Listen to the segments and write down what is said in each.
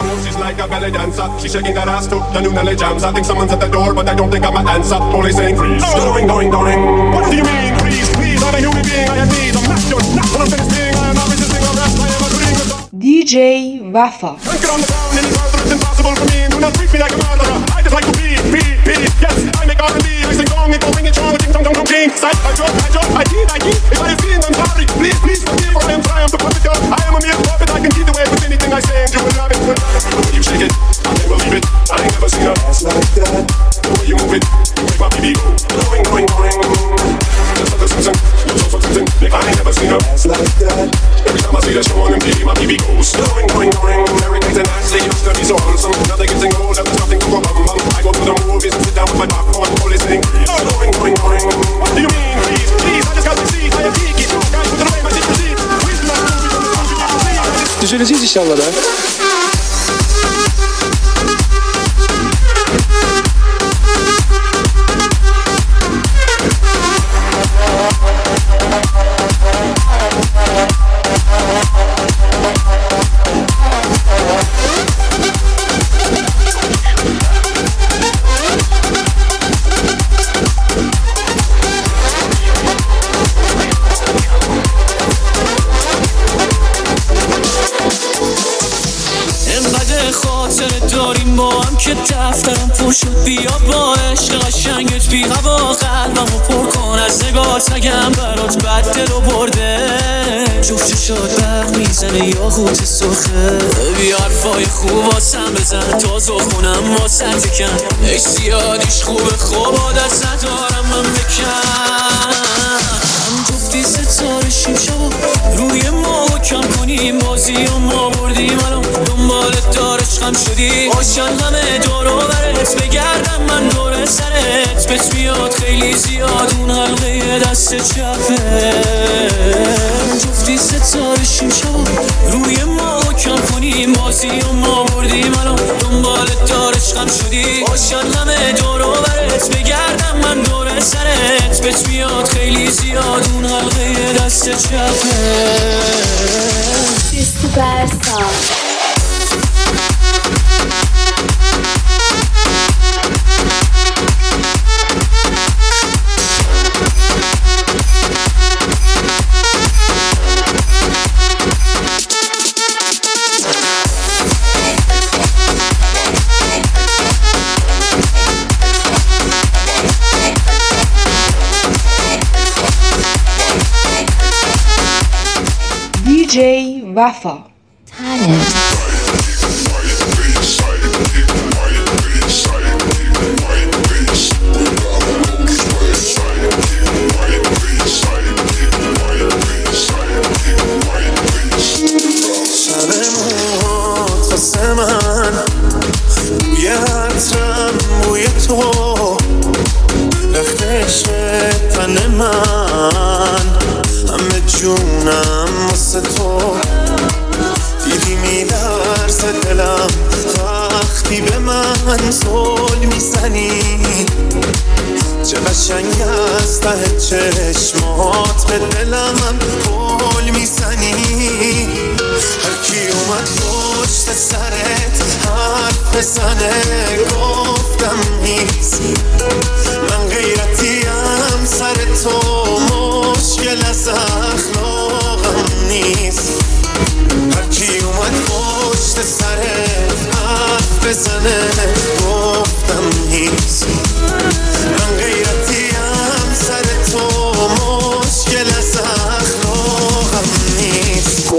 She's like a belly dancer. She's shaking that ass to the new Nelly jams. I think someone's at the door, but I don't think I'm an answer. Only saying freeze. Going. What do you mean, please? I'm a human being. I have needs. I'm not your nut. When I'm finished being, I am not resisting arrest. I am agreeing with DJ Wafa. Can't get on the ground any further. It's impossible for me. Do not treat me like a murderer. I just like to be. Yes, I make R&B. I sing gong and going and chong. Ding dong dong dong ding. Sight, I drop. I eat. If I have been, I'm sorry. Please forgive. For I am trying to puppet girl. I am a mere puppet. I can get away with anything I say, and you will love it. The way you shake it, I can't believe it. I ain't never seen a ass like that. The way you move it, you make my baby go. Going. Just like a Simpson, you're so Simpson. Nick, I ain't never seen a ass like that. Every time I see the show on MTV, my baby goes. Going. Everything's an ass. They used to be so wholesome. Now they're getting old, and there's nothing to go bum. I go to the movies and sit down with my popcorn, only saying, going. What do you mean, please? I just got to see. I am geeky. Guys, put away my secret seat. Please do not move me from the movie. We zullen zien inşallah da. که دفترم پر شد بیا با عشق قشنگت بی هوا قلبمو پر کن از نگاهت نگم برات بد دل و برده جفت شد برق میزنه یا غوت سرخه بیا حرفای خوب واسم بزن تا زخونم واسه تکن اش زیادیش خوبه خوب عادت ندارم من بکن جفتی ستاره شیم شبا روی ما کم کنیم بازی و ما بردیم الان دنبالت دار عشقم شدی عاشق همه دور و برت بگردم من دور سرت بهت میاد خیلی زیاد اون حلقه دست چپه جفتی ستاره شیم شبا روی ما کم کنیم بازی و ما بردیم الان دنبالت دار عشقم شدی عاشق همه دور و برت بگردم من دور سرت بهت میاد خیلی زیاد اون حلقه دست چپه Superstar. DJ Wafa. Talent. بوی عطرم بوی تو لختش تن من همه جونم واسه تو دیدی میلرزه دلم وقتی به من زل میزنی چه قشنگ از ته چشمات به دلم گل میزنی هر کی اومد پشت سرت حرف بزنه گفتم نیست من غیرتیم سر تو مشکل از اخلاقم نیست هر کی اومد پشت سرت حرف بزنه گفتم نیست من غیرتیم سر تو مشکل از اخلاقم نیست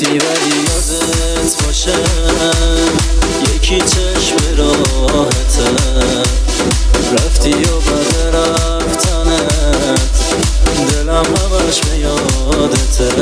رفتی ولی یادت باشه یکی چشم راحته رفتی و بعد رفتنت دلم همش به یادته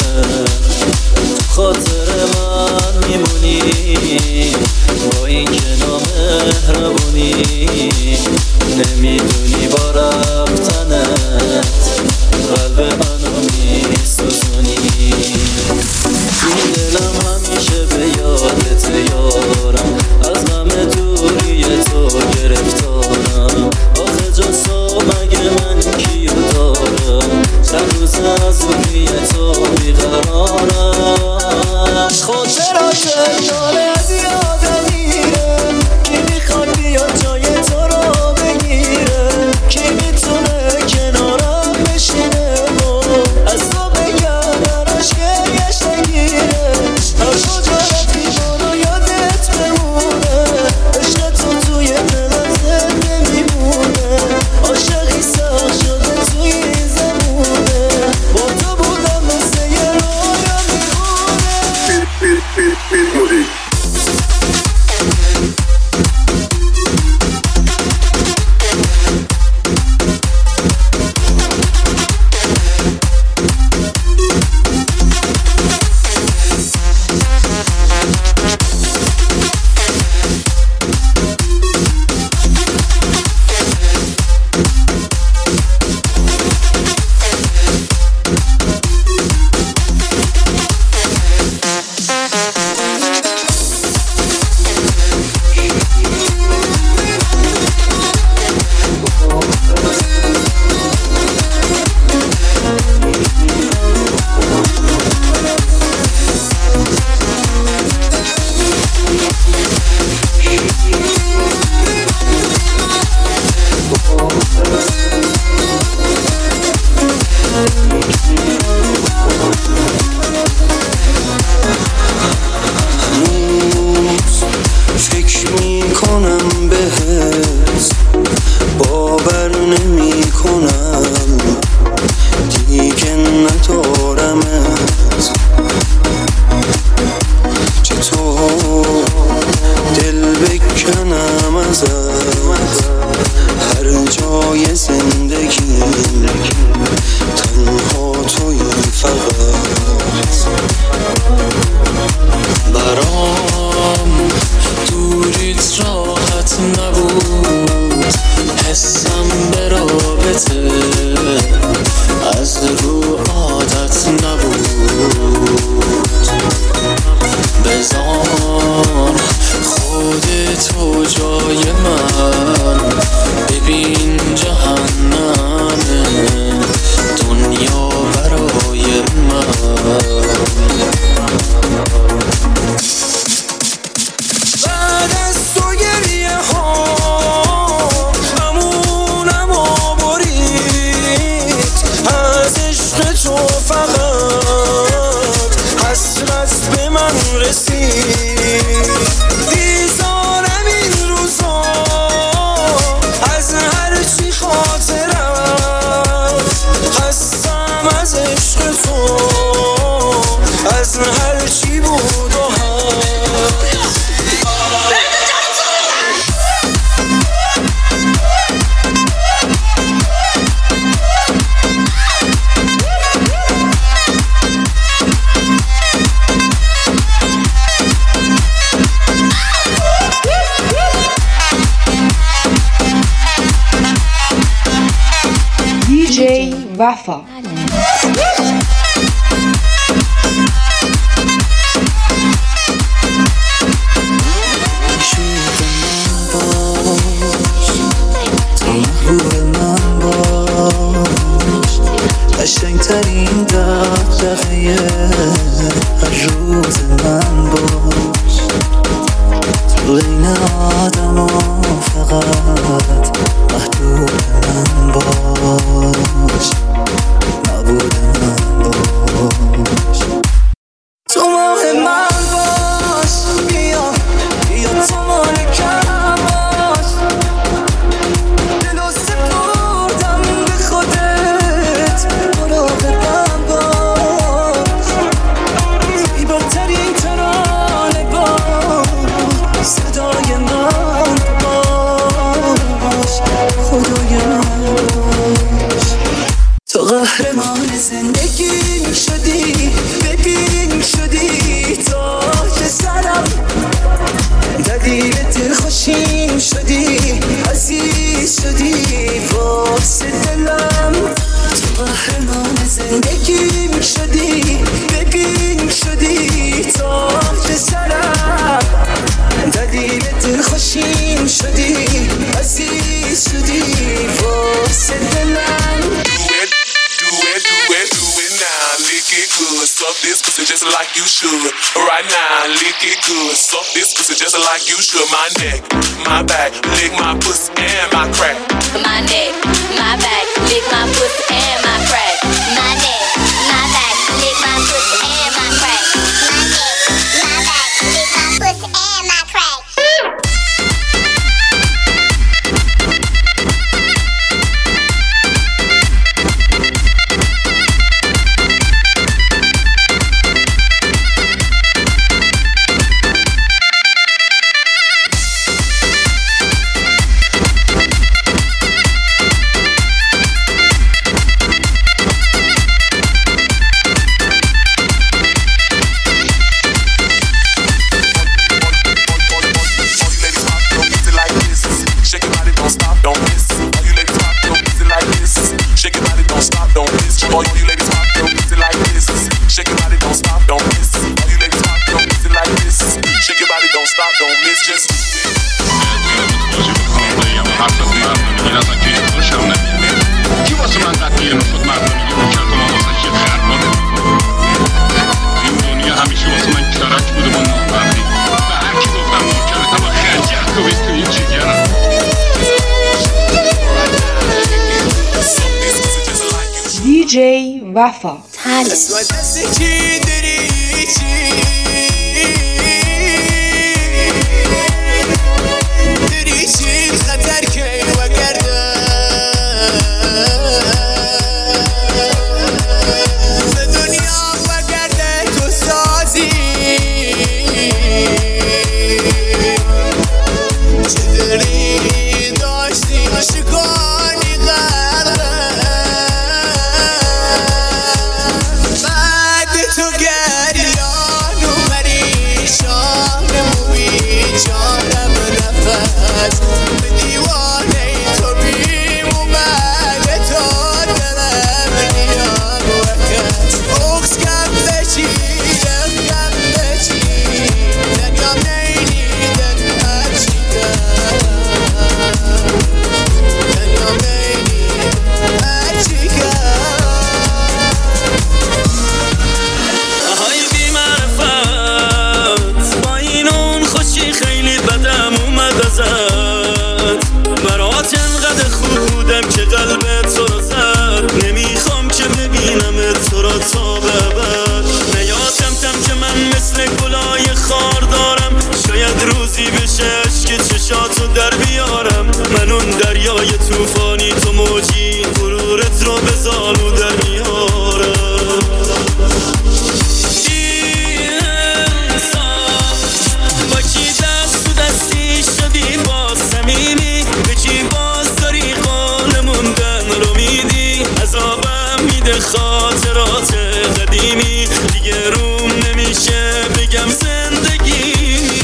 خاطر من میمونی با این که نامهربونی نمیدونی با رفتنت قلب منو میسوزونی این دلم همیشه به یادت یارم از غم دوری تو گرفتارم آخه جاسا مگه من کیو دارم چند روز از روی تو بیقرارم خاطرات ناله از یادم میره کی میخواد بیاد جای تو رو بگیره کی میتونه کنارم بشینه و از تو بگم براش گریش نگیره هر کجا رفتی برو یادت بمونه عشق تو توی دلم زنده میمونه عاشقی سخت شده توی این زمونه با تو بودم مثل یه رویا میمونه وفا قشنگترین دغدغه هر روز من باش بین آدم و فقط محبوب من باش محبوب من باش should. Right now, lick it good. Suck this pussy just like you should. My neck, my back, lick my pussy and my crack. My neck, my back, lick my pussy and my crack. My neck, my back, lick my pussy and my crack. My neck, my back, lick my pussy and my crack. DJ Wafa. برات انقدر خودم که قلبت تو رو زد، نمیخوام که ببینم تو رو تا ببد. نیاتم تم که من مثل گلای خار دارم، شاید روزی بشه عشق چشاتو در بیارم. من اون دریای توفانی تو موجی، غرورت رو به زانو در میارم. خاطرات قدیمی دیگه روم نمیشه بگم زندگی.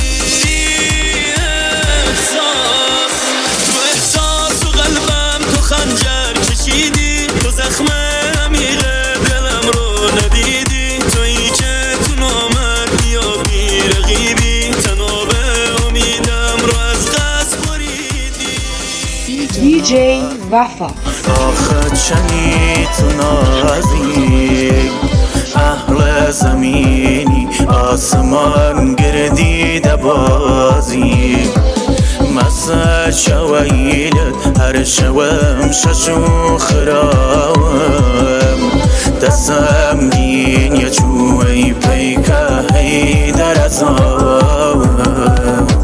احساس و قلبم تو خنجر کشیدی، تو زخم عمیق دلم رو ندیدی. تویی که تو نامت یا بی رقیبی، تناب امیدم رو از قصد بریدی. DJ Wafa. آخه چنی تو نازی، اهل زمینی آسمان گردیده بازی. مسا شویلت هر شوم ششو خراوم، دستم گین یا چوی پیکه هی در ازاوم.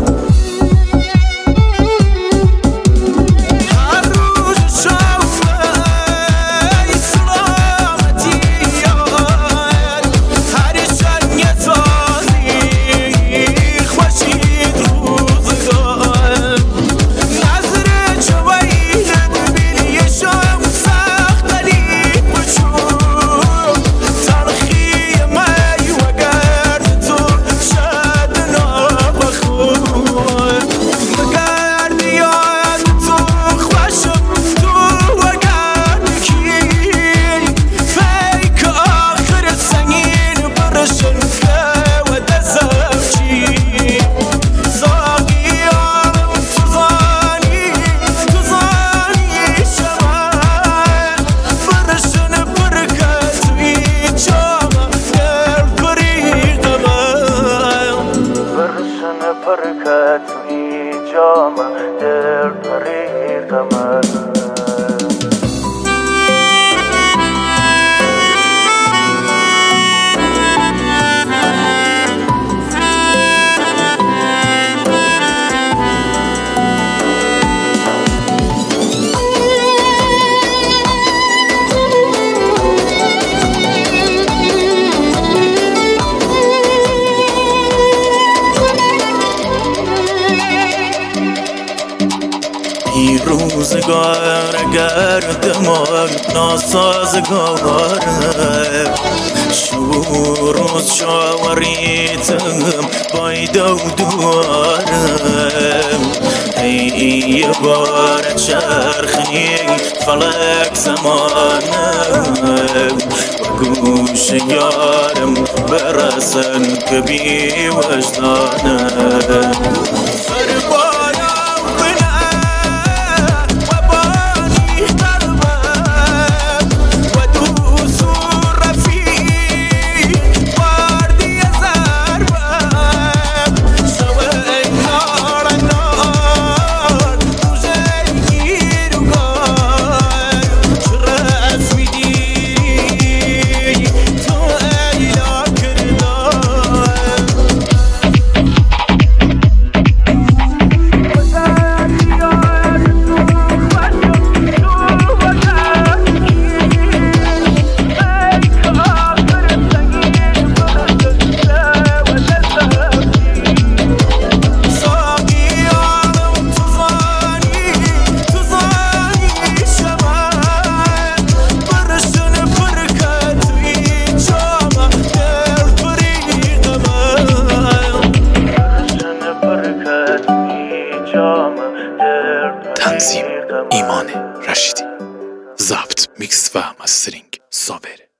روزگار گردمان ناسازگاره شور روز شاوریتم بایدو دوارم ای بار چرخی فلک زمانم و گوش یارم برسن که بی وجدانم تنظیم ایمان رشیدی، ضبط میکس و مسترینگ صابر.